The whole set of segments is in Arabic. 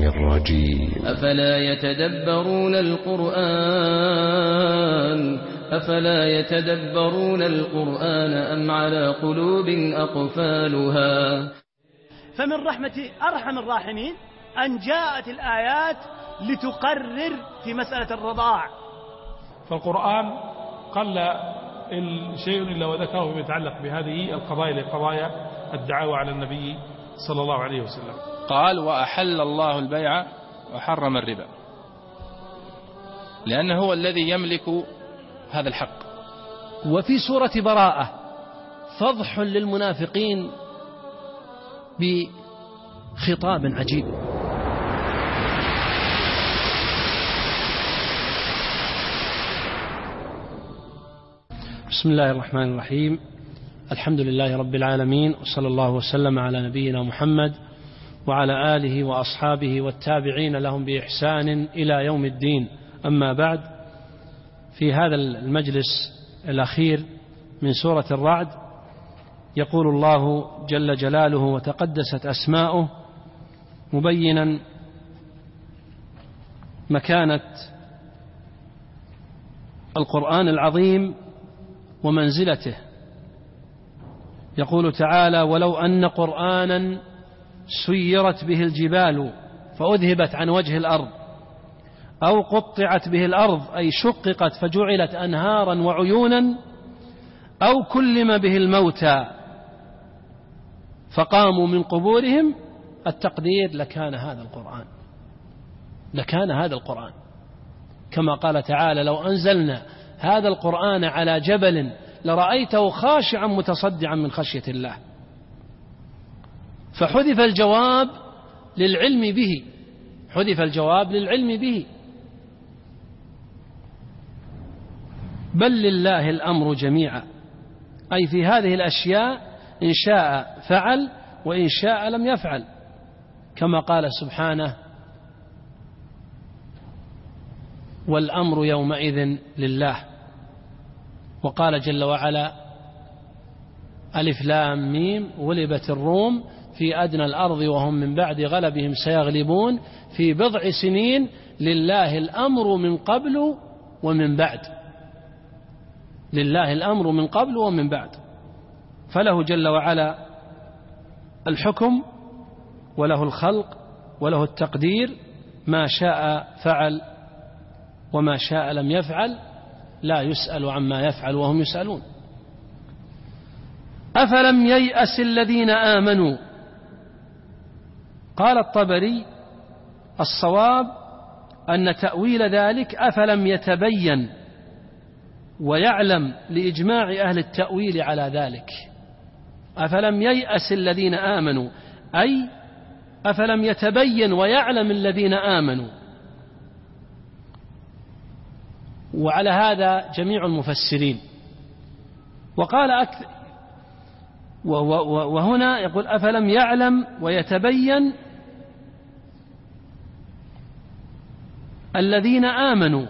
الشيطان الرجيم. أفلا يتدبرون القرآن أم على قلوب أقفالها. فمن رحمة أرحم الراحمين أن جاءت الآيات لتقرر في مسألة الرضاع. فالقرآن قل شيء إلا وذكره فيما يتعلق بهذه القضايا لقضايا الدعاوى على النبي صلى الله عليه وسلم. قال وأحل الله البيع وحرم الربا، لأنه هو الذي يملك هذا الحق. وفي سورة براءة فضح للمنافقين بخطاب عجيب. بسم الله الرحمن الرحيم. الحمد لله رب العالمين، وصلى الله وسلم على نبينا محمد وعلى آله وأصحابه والتابعين لهم بإحسان إلى يوم الدين. أما بعد، في هذا المجلس الأخير من سورة الرعد يقول الله جل جلاله وتقدست أسماؤه مبينا مكانة القرآن العظيم ومنزلته. يقول تعالى ولو أن قرآنا سيرت به الجبال فأذهبت عن وجه الأرض أو قطعت به الأرض أي شققت فجعلت أنهارا وعيونا أو كلم به الموتى فقاموا من قبورهم، التقدير لكان هذا القرآن كما قال تعالى لو أنزلنا هذا القرآن على جبل لرأيته خاشعا متصدعا من خشية الله. فحذف الجواب للعلم به، بل لله الأمر جميعا، أي في هذه الأشياء إن شاء فعل وإن شاء لم يفعل، كما قال سبحانه والأمر يومئذ لله. وقال جل وعلا ألف لام ميم غلبت الروم في أدنى الأرض وهم من بعد غلبهم سيغلبون في بضع سنين لله الأمر من قبل ومن بعد. فله جل وعلا الحكم وله الخلق وله التقدير، ما شاء فعل وما شاء لم يفعل، لا يسأل عما يفعل وهم يسألون. أفلم ييأس الذين آمنوا. قال الطبري الصواب أن تأويل ذلك أفلم يتبين ويعلم لإجماع أهل التأويل على ذلك. أفلم ييأس الذين آمنوا أي أفلم يتبين ويعلم الذين آمنوا. وعلى هذا جميع المفسرين. وقال وهنا يقول أفلم يعلم ويتبين الذين آمنوا،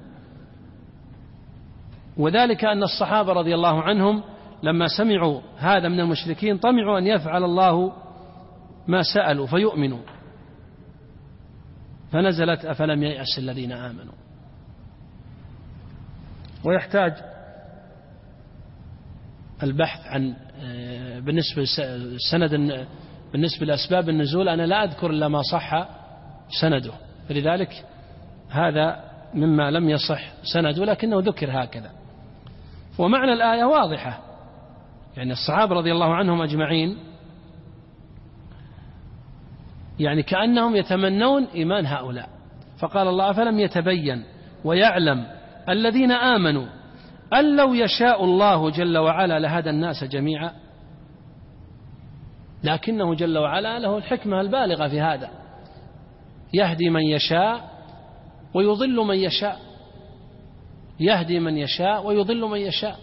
وذلك أن الصحابة رضي الله عنهم لما سمعوا هذا من المشركين طمعوا أن يفعل الله ما سألوا فيؤمنوا، فنزلت أفلم ييأس الذين آمنوا. ويحتاج البحث عن بالنسبة للسند، بالنسبة لأسباب النزول أنا لا أذكر إلا ما صح سنده، فلذلك هذا مما لم يصح سنده لكنه ذكر هكذا. ومعنى الآية واضحة، يعني الصحابة رضي الله عنهم أجمعين يعني كأنهم يتمنون إيمان هؤلاء، فقال الله أفلم يتبين ويعلم الذين آمنوا أن لو يشاء الله جل وعلا لهدى الناس جميعا، لكنه جل وعلا له الحكمة البالغة في هذا، يهدي من يشاء ويضل من يشاء، يهدي من يشاء ويضل من يشاء،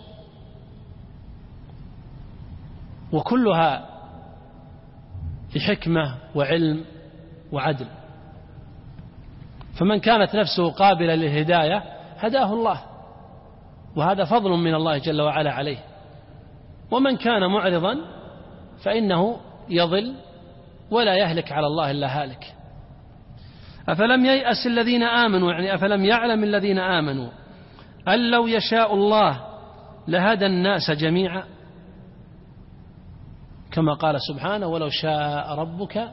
وكلها بحكمة وعلم وعدل. فمن كانت نفسه قابلة للهداية هداه الله، وهذا فضل من الله جل وعلا عليه. ومن كان معرضا فإنه يضل ولا يهلك على الله إلا هالك. أفلم ييأس الذين آمنوا، يعني أفلم يعلم الذين آمنوا أن لو يشاء الله لهدى الناس جميعا، كما قال سبحانه ولو شاء ربك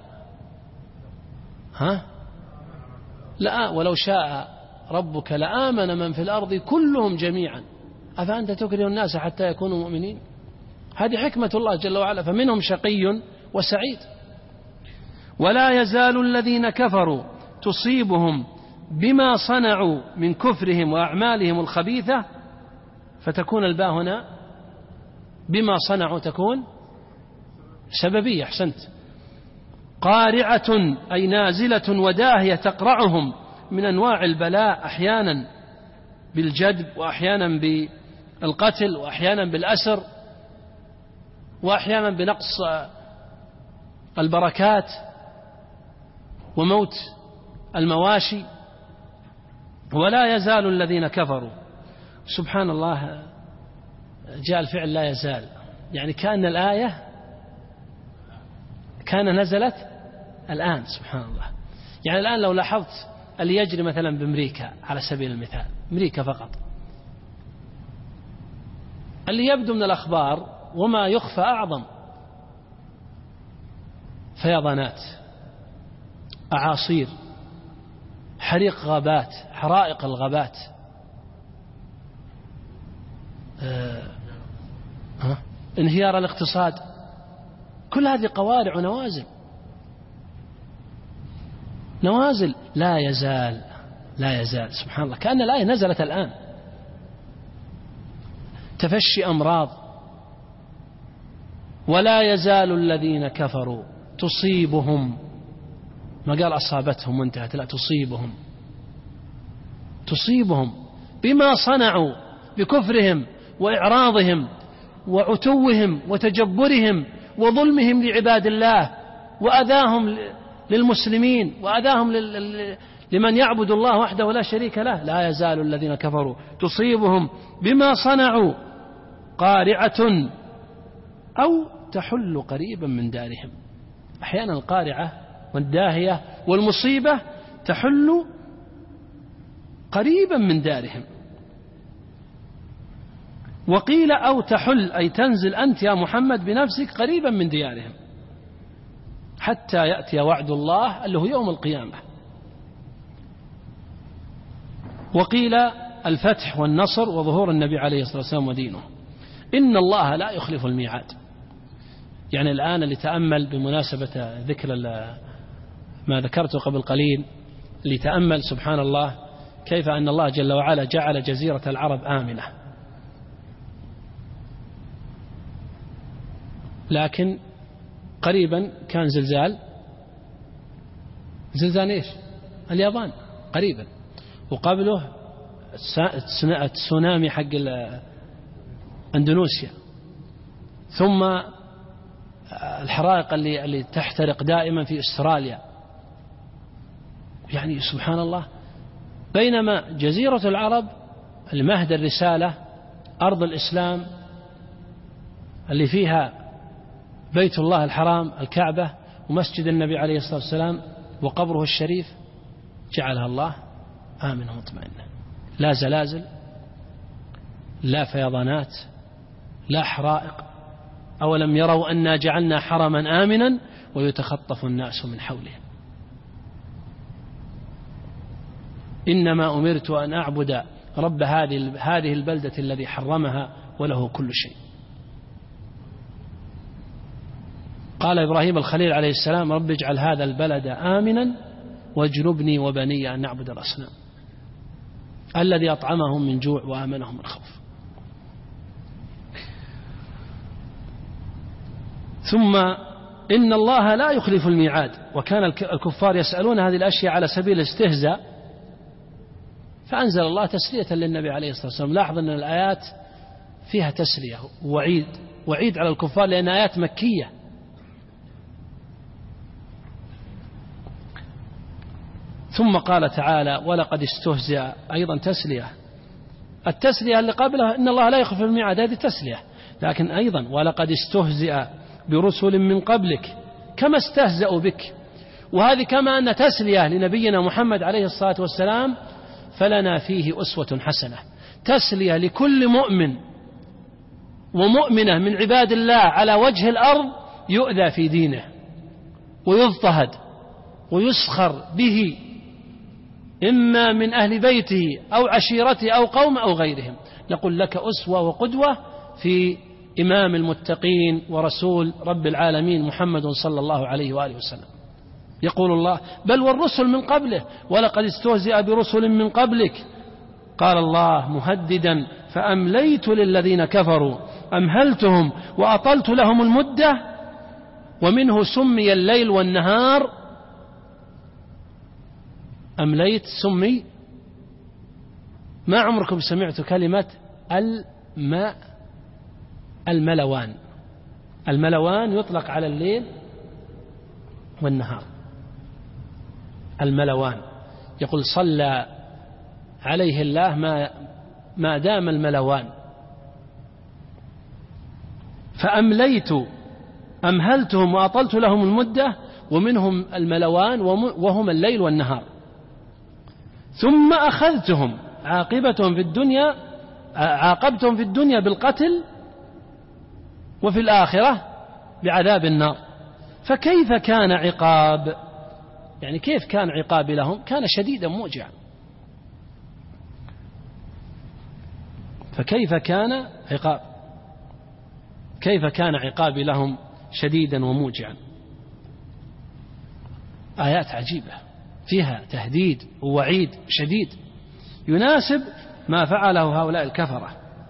ولو شاء ربك لآمن من في الأرض كلهم جميعا أفأنت تكره الناس حتى يكونوا مؤمنين. هذه حكمة الله جل وعلا، فمنهم شقي وسعيد. ولا يزال الذين كفروا تصيبهم بما صنعوا من كفرهم وأعمالهم الخبيثة، فتكون الباء هنا بما صنعوا تكون سببية. أحسنت. قارعة أي نازلة وداهية تقرعهم من أنواع البلاء، أحيانا بالجدب وأحيانا بالقتل وأحيانا بالأسر وأحيانا بنقص البركات وموت المواشي. ولا يزال الذين كفروا، سبحان الله جاء الفعل لا يزال، يعني كأن الآية كان نزلت الآن. سبحان الله. يعني الآن لو لاحظت اللي يجري مثلا بأمريكا على سبيل المثال، أمريكا فقط، اللي يبدو من الأخبار وما يخفى أعظم: فيضانات، أعاصير، حريق غابات، حرائق الغابات، انهيار الاقتصاد. كل هذه قوارع ونوازل. لا يزال سبحان الله، كأن الآية نزلت الآن. تفشي أمراض. ولا يزال الذين كفروا تصيبهم، ما قال أصابتهم وانتهت، لا، تصيبهم بما صنعوا بكفرهم وإعراضهم وعتوهم وتجبرهم وظلمهم لعباد الله وأذاهم للمسلمين وأذاهم لمن يعبد الله وحده ولا شريك له. لا يزال الذين كفروا تصيبهم بما صنعوا قارعة أو تحل قريبا من دارهم. أحيانا القارعة والداهية والمصيبة تحل قريبا من دارهم. وقيل أو تحل أي تنزل أنت يا محمد بنفسك قريبا من ديارهم حتى يأتي وعد الله اللي هو يوم القيامة. وقيل الفتح والنصر وظهور النبي عليه الصلاة والسلام ودينه. إن الله لا يخلف الميعاد. يعني الآن اللي تأمل بمناسبة ذكر ما ذكرته قبل قليل، اللي تأمل سبحان الله كيف أن الله جل وعلا جعل جزيرة العرب آمنة، لكن قريبا كان زلزال إيش؟ اليابان قريبا، وقبله التسونامي حق أندونيسيا، ثم الحرائق اللي تحترق دائما في أستراليا. يعني سبحان الله، بينما جزيرة العرب المهد الرسالة، أرض الإسلام اللي فيها بيت الله الحرام الكعبة ومسجد النبي عليه الصلاة والسلام وقبره الشريف، جعلها الله آمنة مطمئنة، لا زلازل، لا فيضانات، لا حرائق. أولم يروا أنا جعلنا حرما آمنا ويتخطف الناس من حولهم. إنما أمرت أن أعبد رب هذه البلدة الذي حرمها وله كل شيء. قال إبراهيم الخليل عليه السلام: رب اجعل هذا البلد آمنا واجنبني وبني أن نعبد الأصنام. الذي أطعمهم من جوع وآمنهم من خوف. ثم إن الله لا يخلف الميعاد. وكان الكفار يسألون هذه الأشياء على سبيل الاستهزاء، فأنزل الله تسلية للنبي عليه الصلاة والسلام. لاحظ أن الآيات فيها تسلية وعيد على الكفار، لأن آيات مكية. ثم قال تعالى: ولقد استهزئ، أيضا تسلية. التسلية اللي قبلها إن الله لا يخلف الميعاد، هذه تسلية، لكن أيضا ولقد استهزئ برسل من قبلك كما استهزأوا بك وهذه كما أن تسلية لنبينا محمد عليه الصلاة والسلام، فلنا فيه أسوة حسنة، تسلية لكل مؤمن ومؤمنة من عباد الله على وجه الأرض يؤذى في دينه ويضطهد ويسخر به، إما من أهل بيته أو عشيرته أو قوم أو غيرهم. نقول لك أسوة وقدوة في إمام المتقين ورسول رب العالمين محمد صلى الله عليه وآله وسلم. يقول الله: بل والرسل من قبله ولقد استهزئ برسل من قبلك. قال الله مهددا: فأمليت للذين كفروا أمهلتهم وأطلت لهم المدة. ومنه سمي الليل والنهار، أمليت سمي. ما عمركم سمعتوا كلمة الملوان؟ الملوان يطلق على الليل والنهار. الملوان يقول صلى عليه الله ما دام الملوان. فأمليت أمهلتهم وأطلت لهم المدة، ومنهم الملوان وهم الليل والنهار. ثم أخذتهم عاقبتهم في الدنيا بالقتل، وفي الآخرة بعذاب النار. فكيف كان عقاب؟ يعني كيف كان عقابي لهم؟ كان شديدا موجعا. فكيف كان عقاب؟ كيف كان عقابي لهم شديدا وموجعا؟ آيات عجيبة فيها تهديد ووعيد شديد يناسب ما فعله هؤلاء الكفرة.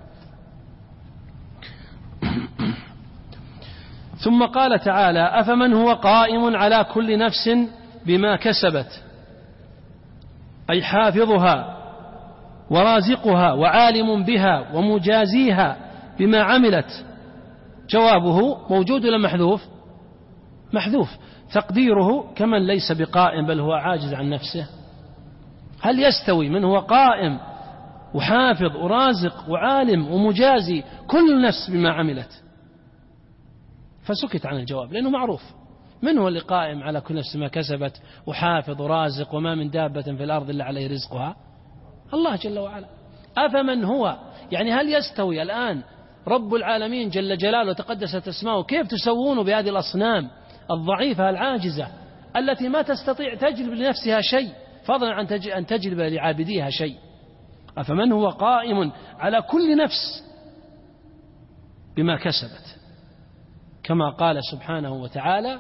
ثم قال تعالى: أفمن هو قائم على كل نفس بما كسبت، أي حافظها ورازقها وعالم بها ومجازيها بما عملت. جوابه موجود ولا محذوف؟ محذوف. تقديره: كمن ليس بقائم بل هو عاجز عن نفسه. هل يستوي من هو قائم وحافظ ورازق وعالم ومجازي كل نفس بما عملت؟ فسكت عن الجواب لأنه معروف. من هو اللي قائم على كل نفس ما كسبت وحافظ ورازق وما من دابة في الأرض إلا عليه رزقها؟ الله جل وعلا. أفمن هو، يعني هل يستوي الآن رب العالمين جل جلاله تقدست اسماؤه كيف تسوونه بهذه الأصنام الضعيفة العاجزة التي ما تستطيع تجلب لنفسها شيء، فضلا عن أن تجلب لعابديها شيء؟ أفمن هو قائم على كل نفس بما كسبت، كما قال سبحانه وتعالى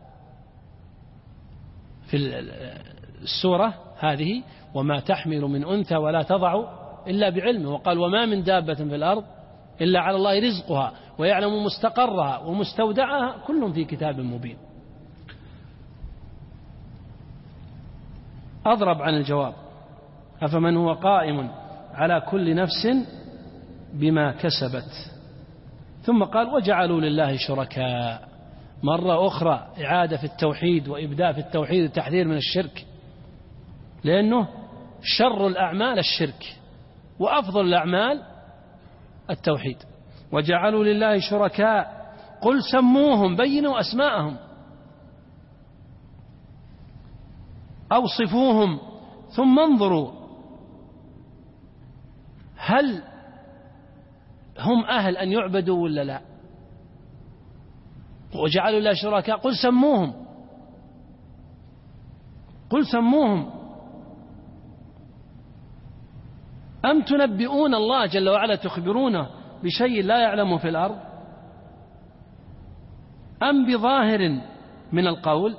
في السورة هذه: وما تحمل من أنثى ولا تضع إلا بعلمه. وقال: وما من دابة في الأرض إلا على الله رزقها ويعلم مستقرها ومستودعها كل في كتاب مبين. أضرب عن الجواب: أفمن هو قائم على كل نفس بما كسبت. ثم قال: وجعلوا لله شركاء. مرة أخرى إعادة في التوحيد وإبداء في التوحيد والتحذير من الشرك، لأنه شر الأعمال الشرك وأفضل الأعمال التوحيد. وجعلوا لله شركاء قل سموهم، بينوا أسماءهم، أوصفوهم، ثم انظروا هل هم أهل أن يعبدوا ولا لا. وجعلوا لله شركاء قل سموهم، قل سموهم، أم تنبئون الله جل وعلا تخبرونه بشيء لا يعلم في الأرض، أم بظاهر من القول،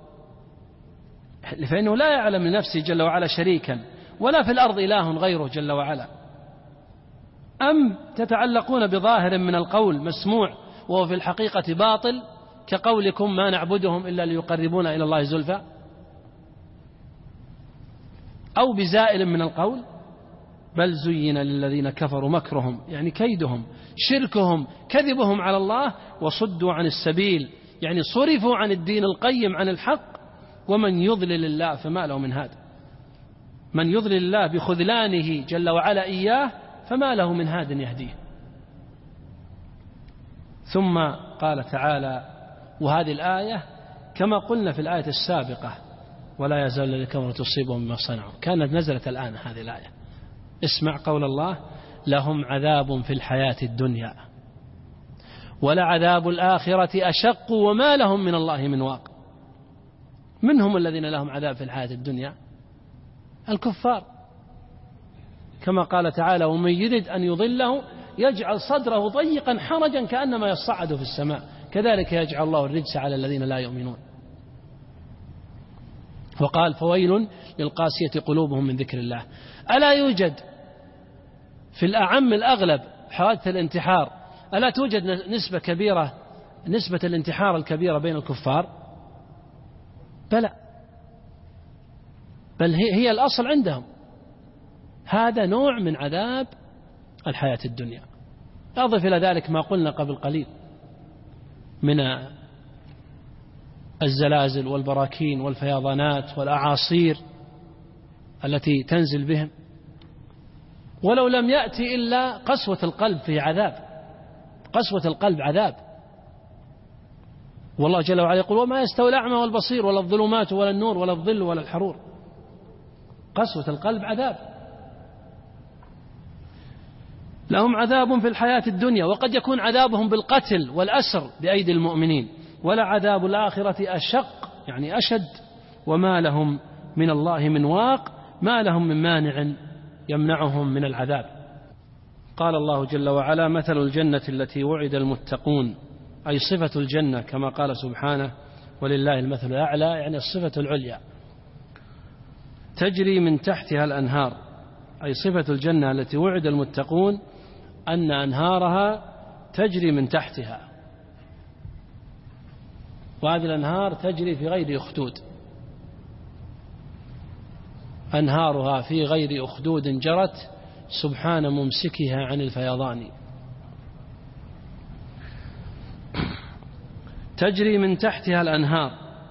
فإنه لا يعلم لنفسه جل وعلا شريكا ولا في الأرض إله غيره جل وعلا. أم تتعلقون بظاهر من القول مسموع وهو في الحقيقة باطل، كقولكم ما نعبدهم إلا ليقربونا إلى الله زلفى، أو بزائل من القول. بل زين للذين كفروا مكرهم، يعني كيدهم، شركهم، كذبهم على الله، وصدوا عن السبيل، يعني صرفوا عن الدين القيم، عن الحق. ومن يضلل الله فما له من هاد. من يضلل الله بخذلانه جل وعلا إياه فما له من هاد يهديه. ثم قال تعالى: وهذه الآية كما قلنا في الآية السابقة ولا يزال الذين كفروا تصيبهم بما صنعوا، كانت نزلت الآن هذه الآية. اسمع قول الله: لهم عذاب في الحياة الدنيا ولعذاب الآخرة أشق وما لهم من الله من واق. من هم الذين لهم عذاب في الحياة الدنيا؟ الكفار، كما قال تعالى: ومن يرد أن يضله يجعل صدره ضيقا حرجا كأنما يصعد في السماء كذلك يجعل الله الرجس على الذين لا يؤمنون. وقال: فويل للقاسية قلوبهم من ذكر الله. ألا يوجد في الأعم الأغلب حوادث الانتحار، ألا توجد نسبة كبيرة، نسبة الانتحار الكبيرة بين الكفار؟ بلى، بل هي الأصل عندهم. هذا نوع من عذاب الحياة الدنيا. أضف إلى ذلك ما قلنا قبل قليل من الزلازل والبراكين والفيضانات والأعاصير التي تنزل بهم، ولو لم يأتي إلا قسوة القلب في عذاب، قسوة القلب عذاب. والله جل وعلا يقول: وما يستوي الأعمى والبصير ولا الظلمات ولا النور ولا الظل ولا الحرور. قسوة القلب عذاب. لهم عذاب في الحياة الدنيا، وقد يكون عذابهم بالقتل والأسر بأيدي المؤمنين، ولا عذاب الآخرة أشق يعني أشد وما لهم من الله من واق، ما لهم من مانع يمنعهم من العذاب. قال الله جل وعلا: مثل الجنة التي وعد المتقون، أي صفة الجنة كما قال سبحانه: ولله المثل الأعلى، يعني الصفة العليا، تجري من تحتها الأنهار، أي صفة الجنة التي وعد المتقون أن أنهارها تجري من تحتها، وهذه الأنهار تجري في غير أخدود، أنهارها في غير أخدود جرت سبحان ممسكها عن الفيضان. تجري من تحتها الأنهار،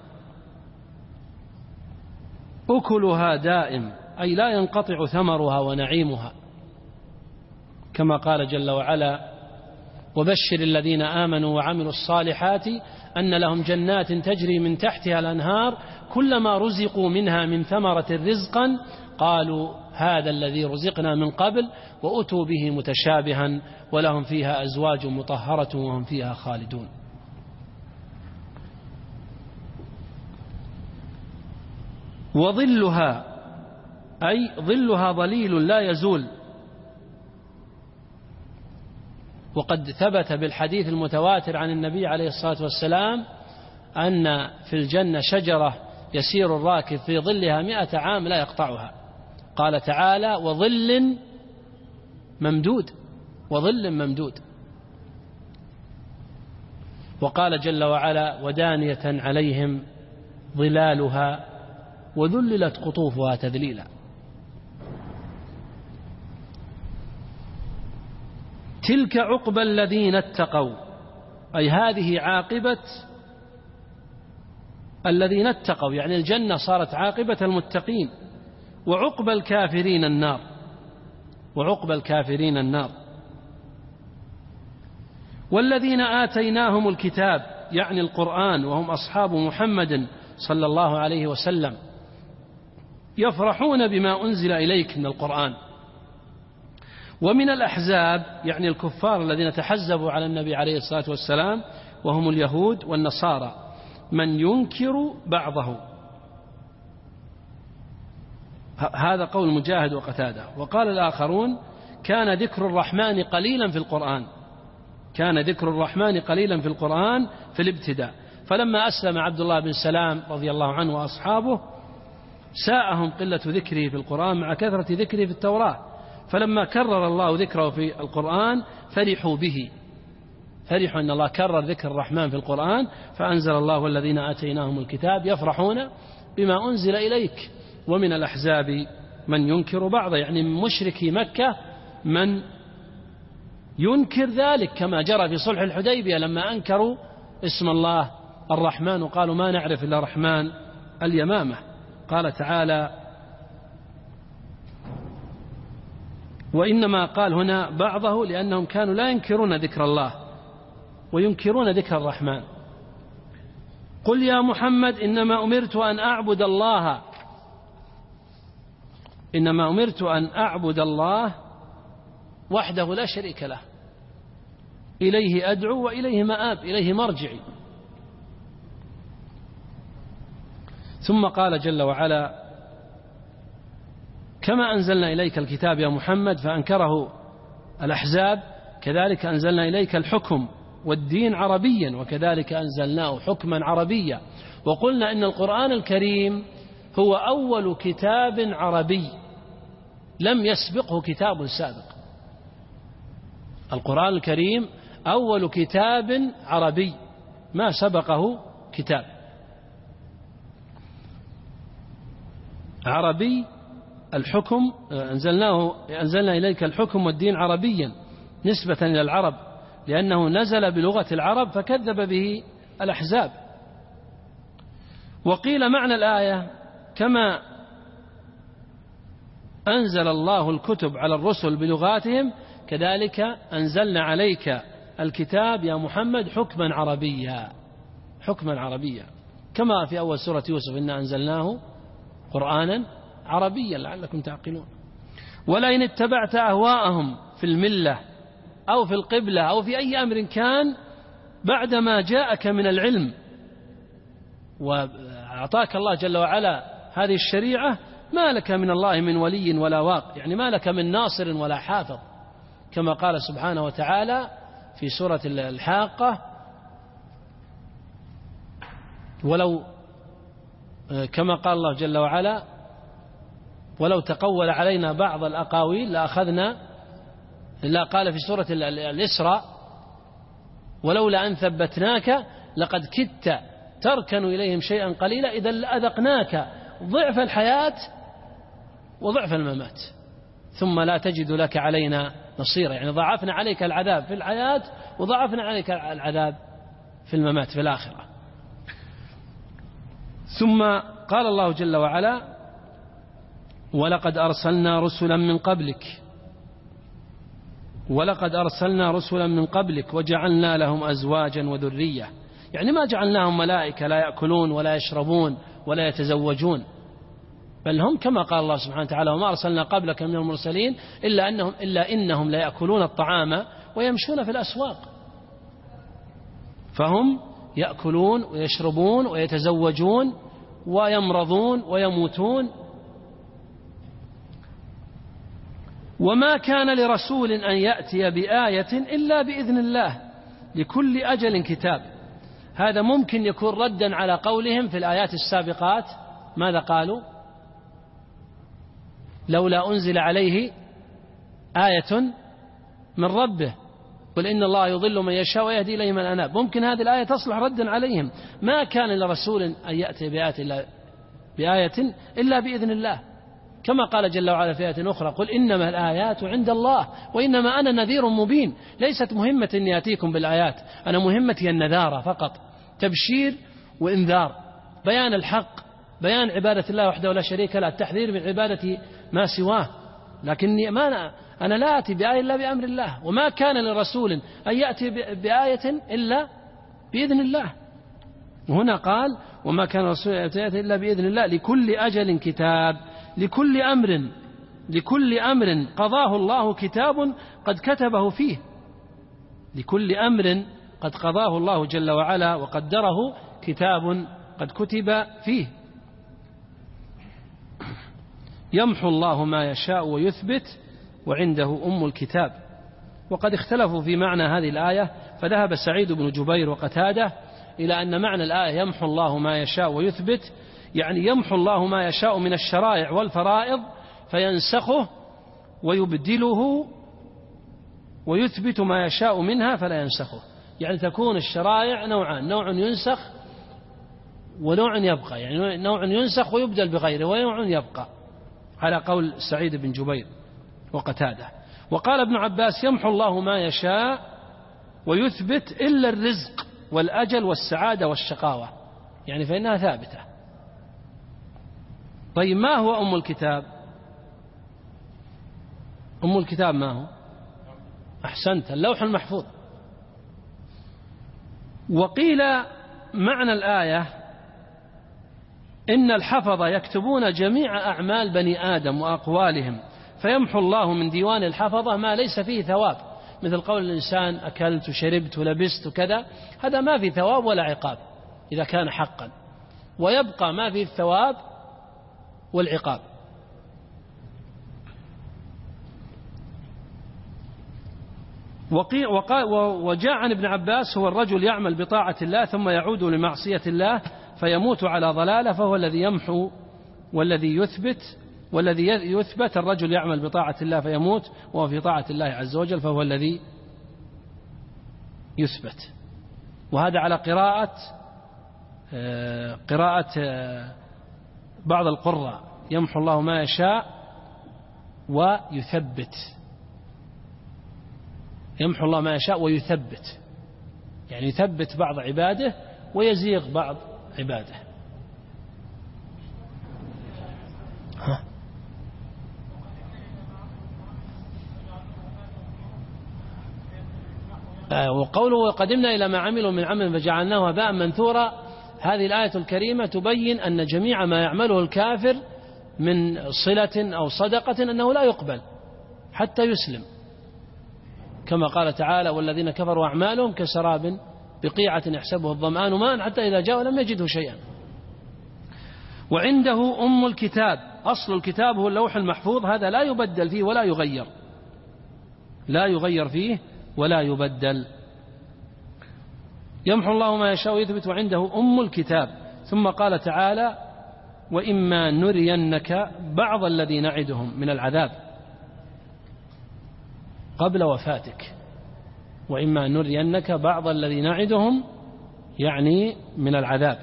أكلها دائم، أي لا ينقطع ثمرها ونعيمها، كما قال جل وعلا: وبشر الذين آمنوا وعملوا الصالحات أن لهم جنات تجري من تحتها الأنهار كلما رزقوا منها من ثمرة رزقا قالوا هذا الذي رزقنا من قبل وأتوا به متشابها ولهم فيها أزواج مطهرة وهم فيها خالدون. وظلها، أي ظلها ظليل لا يزول. وقد ثبت بالحديث المتواتر عن النبي عليه الصلاة والسلام أن في الجنة شجرة يسير الراكب في ظلها 100 عام لا يقطعها. قال تعالى: وظل ممدود، وظل ممدود. وقال جل وعلا: ودانية عليهم ظلالها وذللت قطوفها تذليلا. تلك عقبى الذين اتقوا، أي هذه عاقبة الذين اتقوا، يعني الجنة صارت عاقبة المتقين. وعقبى الكافرين النار، وعقبى الكافرين النار. والذين آتيناهم الكتاب، يعني القرآن، وهم أصحاب محمد صلى الله عليه وسلم، يفرحون بما أنزل إليك من القرآن. ومن الأحزاب، يعني الكفار الذين تحزبوا على النبي عليه الصلاة والسلام وهم اليهود والنصارى، من ينكر بعضه. هذا قول مجاهد وقتادة. وقال الآخرون: كان ذكر الرحمن قليلا في القرآن، كان ذكر الرحمن قليلا في القرآن في الابتداء، فلما أسلم عبد الله بن سلام رضي الله عنه وأصحابه ساءهم قلة ذكره في القرآن مع كثرة ذكره في التوراة، فلما كرر الله ذكره في القرآن فرحوا به، فرحوا أن الله كرر ذكر الرحمن في القرآن، فأنزل الله: والذين آتيناهم الكتاب يفرحون بما أنزل إليك. ومن الأحزاب من ينكر بعضه، يعني من مشركي مكة من ينكر ذلك، كما جرى في صلح الحديبية لما أنكروا اسم الله الرحمن وقالوا ما نعرف إلا الرحمن اليمامة. قال تعالى: وإنما قال هنا بعضه لأنهم كانوا لا ينكرون ذكر الله وينكرون ذكر الرحمن. قل يا محمد إنما أمرت أن أعبد الله وحده لا شريك له، إليه أدعو وإليه مآب، إليه مرجعي. ثم قال جل وعلا: كما أنزلنا إليك الكتاب يا محمد فأنكره الأحزاب، كذلك أنزلنا إليك الحكم والدين عربيا، وكذلك أنزلناه حكما عربيا. وقلنا إن القرآن الكريم هو أول كتاب عربي لم يسبقه كتاب سابق. القرآن الكريم أول كتاب عربي ما سبقه كتاب عربي. الحكم أنزلنا إليك الحكم والدين عربيا نسبة إلى العرب، لأنه نزل بلغة العرب فكذب به الأحزاب. وقيل معنى الآية: كما أنزل الله الكتب على الرسل بلغاتهم كذلك أنزلنا عليك الكتاب يا محمد حكما عربيا، كما في أول سورة يوسف: إنا أنزلناه قرآنا عربيا لعلكم تعقلون. ولئن اتبعت أهواءهم في الملة أو في القبلة أو في أي أمر كان بعدما جاءك من العلم وأعطاك الله جل وعلا هذه الشريعة، ما لك من الله من ولي ولا واق، يعني ما لك من ناصر ولا حافظ، كما قال سبحانه وتعالى في سورة الحاقة: كما قال الله جل وعلا: ولو تقول علينا بعض الأقاويل لأخذنا، لا قال في سورة الإسراء: ولولا أن ثبتناك لقد كدت تركن إليهم شيئا قليلا إذا لأذقناك ضعف الحياة وضعف الممات ثم لا تجد لك علينا نصيرا. يعني ضاعفنا عليك العذاب في الحياة وضاعفنا عليك العذاب في الممات في الآخرة. ثم قال الله جل وعلا: ولقد أرسلنا رسلا من قبلك وجعلنا لهم أزواجا وذرية. يعني ما جعلناهم ملائكة لا يأكلون ولا يشربون ولا يتزوجون، بل هم كما قال الله سبحانه وتعالى: وما أرسلنا قبلك من المرسلين إلا إنهم لا يأكلون الطعام ويمشون في الأسواق. فهم يأكلون ويشربون ويتزوجون ويمرضون ويموتون. وما كان لرسول أن يأتي بآية إلا بإذن الله لكل أجل كتاب. هذا ممكن يكون ردا على قولهم في الآيات السابقات. ماذا قالوا؟ لولا أنزل عليه آية من ربه قل إن الله يضل من يشاء ويهدي إليه من أناب. ممكن هذه الآية تصلح ردا عليهم. ما كان لرسول أن يأتي بآية إلا بإذن الله، كما قال جل وعلا في آية أخرى: قل إنما الآيات عند الله وإنما أنا نذير مبين. ليست مهمة أني أتيكم بالآيات، أنا مهمتي النذارة فقط، تبشير وإنذار، بيان الحق، بيان عبادة الله وحده لا شريك له، التحذير من عبادة ما سواه. لكني أنا لا أتي بآية إلا بأمر الله. وما كان لرسول أن يأتي بآية إلا بإذن الله. وهنا قال: وما كان رسول أن يأتي إلا بإذن الله لكل أجل كتاب. لكل أمر قضاه الله كتاب قد كتبه فيه. لكل أمر قد قضاه الله جل وعلا وقدره كتاب قد كتب فيه. يمحو الله ما يشاء ويثبت وعنده أم الكتاب. وقد اختلفوا في معنى هذه الآية، فذهب سعيد بن جبير وقتادة إلى أن معنى الآية يمحو الله ما يشاء ويثبت، يعني يمحو الله ما يشاء من الشرائع والفرائض فينسخه ويبدله، ويثبت ما يشاء منها فلا ينسخه. يعني تكون الشرائع نوعان: نوع ينسخ ونوع يبقى، يعني نوع ينسخ ويبدل بغيره ونوع يبقى، على قول سعيد بن جبير وقتادة. وقال ابن عباس: يمحو الله ما يشاء ويثبت إلا الرزق والأجل والسعادة والشقاوة، يعني فإنها ثابتة. طيب ما هو أم الكتاب؟ أم الكتاب ما هو؟ أحسنت، اللوح المحفوظ. وقيل معنى الآية إن الحفظة يكتبون جميع أعمال بني آدم وأقوالهم فيمحو الله من ديوان الحفظة ما ليس فيه ثواب، مثل قول الإنسان أكلت وشربت ولبست وكذا، هذا ما فيه ثواب ولا عقاب إذا كان حقا، ويبقى ما فيه الثواب والعقاب. وجاء عن ابن عباس: هو الرجل يعمل بطاعة الله ثم يعود لمعصية الله فيموت على ضلالة فهو الذي يمحو والذي يثبت الرجل يعمل بطاعة الله فيموت وهو في طاعة الله عز وجل فهو الذي يثبت. وهذا على قراءة بعض القراء: يمحو الله ما يشاء ويثبت. يمحو الله ما يشاء ويثبت، يعني يثبت بعض عباده ويزيغ بعض عباده. وقوله: وقدمنا إلى ما عملوا من عمل فجعلناه هباء منثورا، هذه الآية الكريمة تبين أن جميع ما يعمله الكافر من صلة أو صدقة أنه لا يقبل حتى يسلم، كما قال تعالى: والذين كفروا أعمالهم كسراب بقيعة يحسبه الظمآن ماء حتى إذا جاء لم يجده شيئا. وعنده أم الكتاب، أصل الكتاب هو اللوح المحفوظ، هذا لا يبدل فيه ولا يغير، لا يغير فيه ولا يبدل. يمحو الله ما يشاء ويثبت وعنده أم الكتاب. ثم قال تعالى: وإما نرينك بعض الذي نعدهم من العذاب قبل وفاتك. وإما نرينك بعض الذي نعدهم يعني من العذاب،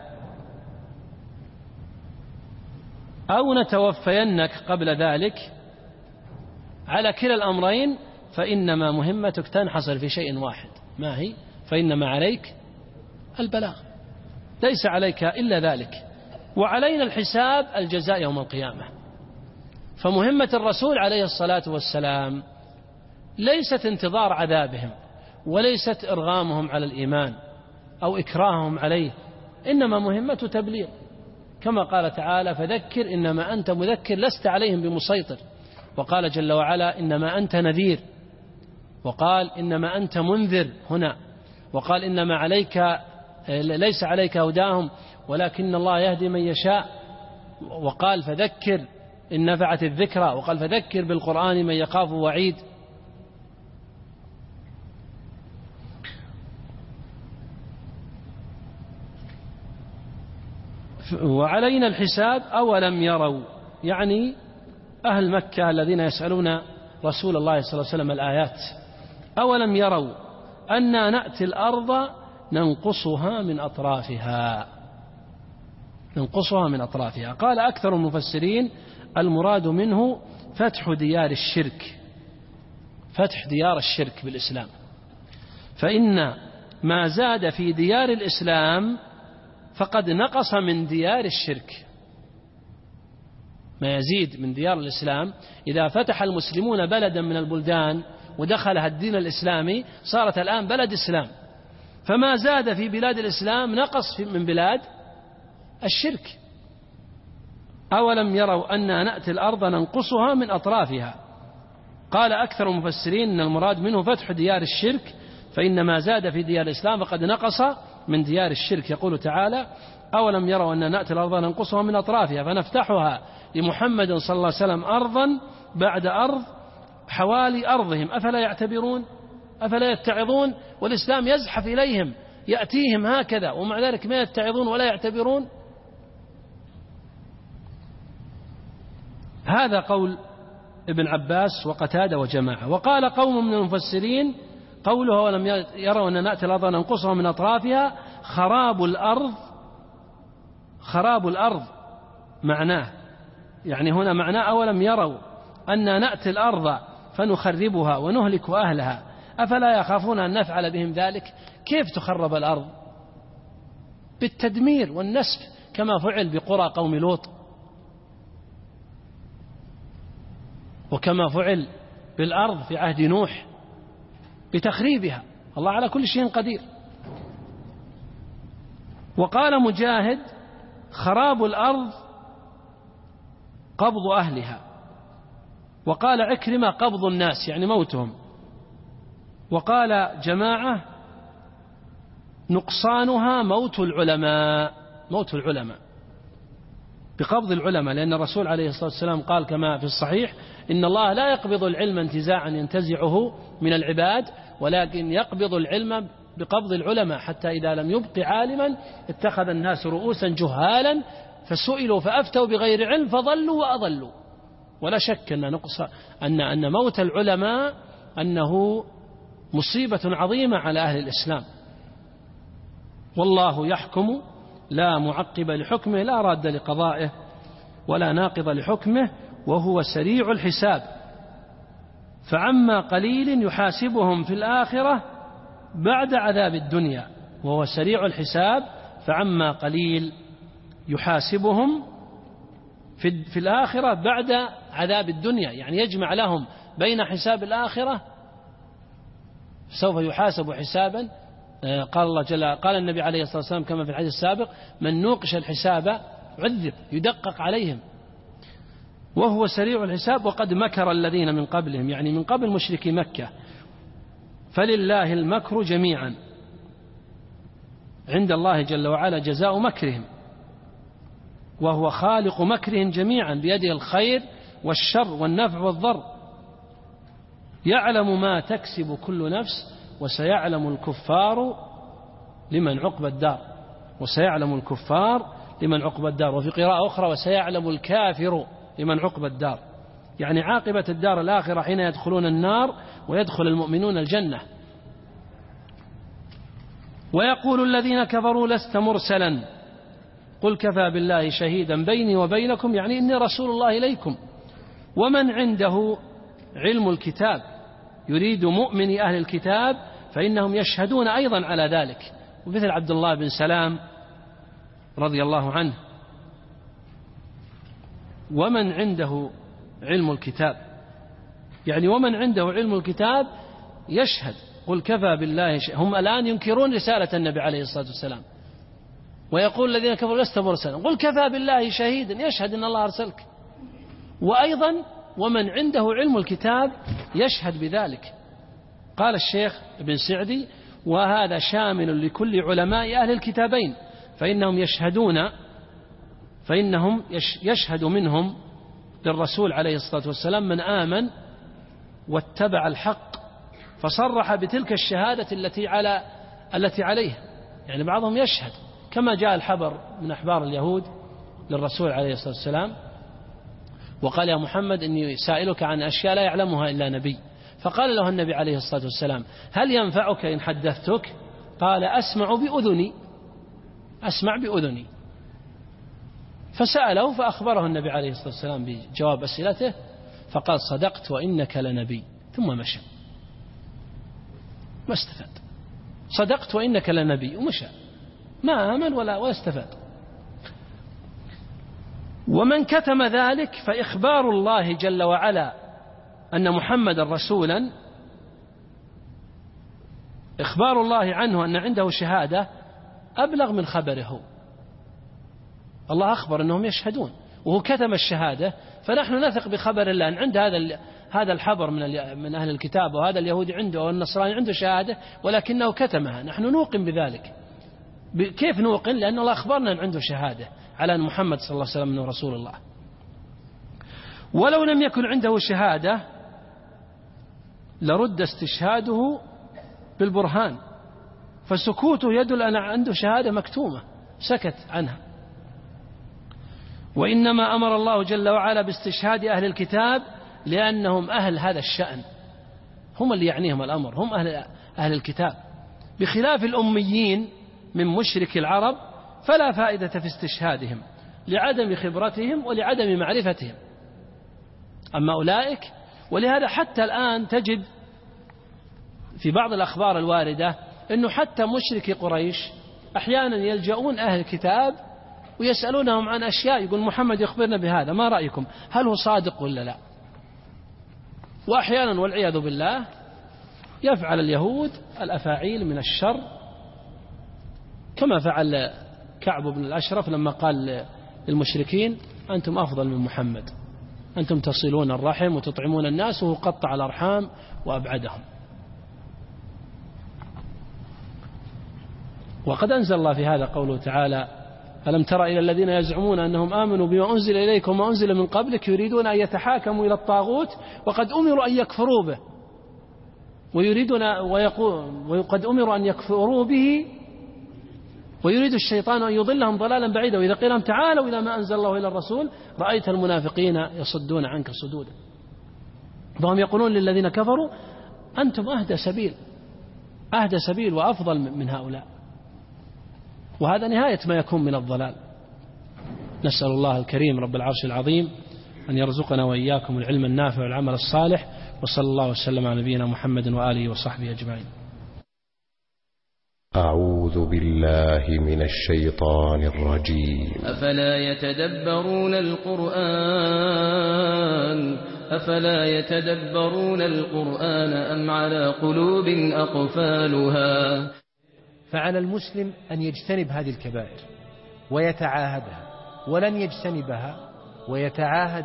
أو نتوفينك قبل ذلك، على كلا الأمرين فإنما مهمتك تنحصر في شيء واحد، ما هي؟ فإنما عليك البلاغ، ليس عليك إلا ذلك، وعلينا الحساب الجزاء يوم القيامة. فمهمة الرسول عليه الصلاة والسلام ليست انتظار عذابهم، وليست إرغامهم على الإيمان أو إكراههم عليه، إنما مهمة تبليغ، كما قال تعالى: فذكر إنما أنت مذكر لست عليهم بمسيطر. وقال جل وعلا: إنما أنت نذير، وقال: إنما أنت منذر هنا، وقال: إنما عليك ليس عليك هداهم ولكن الله يهدي من يشاء، وقال: فذكر إن نفعت الذكرى، وقال: فذكر بالقرآن من يخاف وعيد. وعلينا الحساب. أولم يروا، يعني أهل مكة الذين يسألون رسول الله صلى الله عليه وسلم الآيات: أولم يروا أنا نأتي الأرض ننقصها من أطرافها. ننقصها من أطرافها. قال أكثر المفسرين المراد منه فتح ديار الشرك، فتح ديار الشرك بالإسلام، فإن ما زاد في ديار الإسلام فقد نقص من ديار الشرك. ما يزيد من ديار الإسلام، إذا فتح المسلمون بلدا من البلدان ودخلها الدين الإسلامي صارت الآن بلد إسلام، فما زاد في بلاد الإسلام نقص من بلاد الشرك. أولم يروا أننا نأتي الأرض ننقصها من أطرافها. قال أكثر المفسرين أن المراد منه فتح ديار الشرك، فإن ما زاد في ديار الإسلام فقد نقص من ديار الشرك. يقول تعالى: أولم يروا أننا نأتي الأرض ننقصها من أطرافها فنفتحها لمحمد صلى الله عليه وسلم أرضا بعد أرض حوالي أرضهم أفلا يعتبرون، أفلا يتعظون. والإسلام يزحف إليهم، يأتيهم هكذا، ومع ذلك ما يتعظون ولا يعتبرون. هذا قول ابن عباس وقتادة وجماعة. وقال قوم من المفسرين قوله: ولم يروا أن نأتي الأرض ننقصها من أطرافها خراب الأرض. خراب الأرض معناه، يعني هنا معناه أولم يروا أن نأتي الأرض فنخربها ونهلك أهلها أفلا يخافون أن نفعل بهم ذلك. كيف تخرب الأرض؟ بالتدمير والنسف، كما فعل بقرى قوم لوط، وكما فعل بالأرض في عهد نوح بتخريبها. الله على كل شيء قدير. وقال مجاهد: خراب الأرض قبض أهلها. وقال عكرمة: قبض الناس، يعني موتهم. وقال جماعة: نقصانها موت العلماء، موت العلماء، بقبض العلماء، لأن الرسول عليه الصلاة والسلام قال كما في الصحيح: إن الله لا يقبض العلم انتزاعا ينتزعه من العباد، ولكن يقبض العلم بقبض العلماء، حتى إذا لم يبق عالما اتخذ الناس رؤوسا جهالا فسئلوا فأفتوا بغير علم فضلوا وأضلوا. ولا شك أن موت العلماء أنه مصيبة عظيمة على أهل الإسلام. والله يحكم لا معقب لحكمه، لا راد لقضائه ولا ناقض لحكمه، وهو سريع الحساب. فعما قليل يحاسبهم في الآخرة بعد عذاب الدنيا، وهو سريع الحساب، فعما قليل يحاسبهم في الآخرة بعد عذاب الدنيا، يعني يجمع لهم بين حساب الآخرة، سوف يحاسب حسابا. قال الله قال النبي عليه الصلاة والسلام كما في الحديث السابق: من نوقش الحساب عذب، يدقق عليهم، وهو سريع الحساب. وقد مكر الذين من قبلهم، يعني من قبل مشركي مكة، فلله المكر جميعا، عند الله جل وعلا جزاء مكرهم، وهو خالق مكرهم جميعا، بيده الخير والشر والنفع والضر، يعلم ما تكسب كل نفس، وسيعلم الكفار لمن عقبى الدار، وسيعلم الكفار لمن عقبى الدار. وفي قراءة أخرى: وسيعلم الكافر لمن عقبى الدار، يعني عاقبة الدار الآخرة حين يدخلون النار ويدخل المؤمنون الجنة. ويقول الذين كفروا: لست مرسلا، قل كفى بالله شهيدا بيني وبينكم، يعني إني رسول الله إليكم. ومن عنده علم الكتاب، يريد مؤمن أهل الكتاب، فإنهم يشهدون أيضا على ذلك، ومثل عبد الله بن سلام رضي الله عنه. ومن عنده علم الكتاب، يعني ومن عنده علم الكتاب يشهد. قل كفى بالله هم الآن ينكرون رسالة النبي عليه الصلاة والسلام، ويقول الذين كفروا: لست مرسلا، قل كفى بالله شهيدا، يشهد أن الله أرسلك. وأيضا ومن عنده علم الكتاب يشهد بذلك. قال الشيخ ابن سعدي: وهذا شامل لكل علماء أهل الكتابين، فإنهم يشهد منهم للرسول عليه الصلاة والسلام من آمن واتبع الحق، فصرح بتلك الشهادة التي عليه. يعني بعضهم يشهد، كما جاء الحبر من أحبار اليهود للرسول عليه الصلاة والسلام وقال: يا محمد إني سائلك عن أشياء لا يعلمها إلا نبي. فقال له النبي عليه الصلاة والسلام: هل ينفعك إن حدثتك؟ قال: أسمع بأذني. فسأله فأخبره النبي عليه الصلاة والسلام بجواب أسئلته، فقال: صدقت وإنك لنبي، ثم مشى، ما استفاد. صدقت وإنك لنبي ومشى، ما آمن ولا استفاد. ومن كتم ذلك فإخبار الله جل وعلا أن محمد رسولا، إخبار الله عنه أن عنده شهادة أبلغ من خبره. الله أخبر أنهم يشهدون وهو كتم الشهادة، فنحن نثق بخبر الله أن عند هذا الحبر من أهل الكتاب، وهذا اليهودي عنده والنصراني عنده شهادة ولكنه كتمها، نحن نوقن بذلك. كيف نوقن؟ لأن الله أخبرنا أن عنده شهادة على أن محمد صلى الله عليه وسلم أنه رسول الله. ولو لم يكن عنده شهادة لرد استشهاده بالبرهان، فسكوته يدل أن عنده شهادة مكتومة سكت عنها. وإنما أمر الله جل وعلا باستشهاد أهل الكتاب لأنهم أهل هذا الشأن، هم اللي يعنيهم الأمر، هم أهل الكتاب، بخلاف الأميين من مشرك العرب فلا فائدة في استشهادهم لعدم خبرتهم ولعدم معرفتهم. أما أولئك، ولهذا حتى الآن تجد في بعض الأخبار الواردة أنه حتى مشركي قريش أحيانا يلجؤون أهل الكتاب ويسألونهم عن أشياء، يقول محمد يخبرنا بهذا، ما رأيكم؟ هل هو صادق ولا لا؟ وأحيانا والعياذ بالله يفعل اليهود الأفاعيل من الشر كما فعل كعب بن الأشرف لما قال للمشركين أنتم أفضل من محمد، أنتم تصلون الرحم وتطعمون الناس، وهو قطع الأرحام وأبعدهم. وقد أنزل الله في هذا قوله تعالى: ألم تر إلى الذين يزعمون أنهم آمنوا بما أنزل إليكم وما أنزل من قبلك يريدون أن يتحاكموا إلى الطاغوت وقد أمروا أن يكفروا به وقد أمروا أن يكفروا به ويريد الشيطان أن يضلهم ضلالا بعيدا، وإذا قيل لهم تعالوا إلى ما أنزل الله إلى الرسول رأيت المنافقين يصدون عنك صدودا. فهم يقولون للذين كفروا أنتم أهدى سبيل وأفضل من هؤلاء، وهذا نهاية ما يكون من الضلال. نسأل الله الكريم رب العرش العظيم أن يرزقنا وإياكم العلم النافع والعمل الصالح، وصلى الله وسلم على نبينا محمد وآله وصحبه أجمعين. أعوذ بالله من الشيطان الرجيم. أفلا يتدبرون القرآن أم على قلوب أقفالها. فعلى المسلم أن يجتنب هذه الكبائر ويتعاهدها، ولن يجتنبها ويتعاهد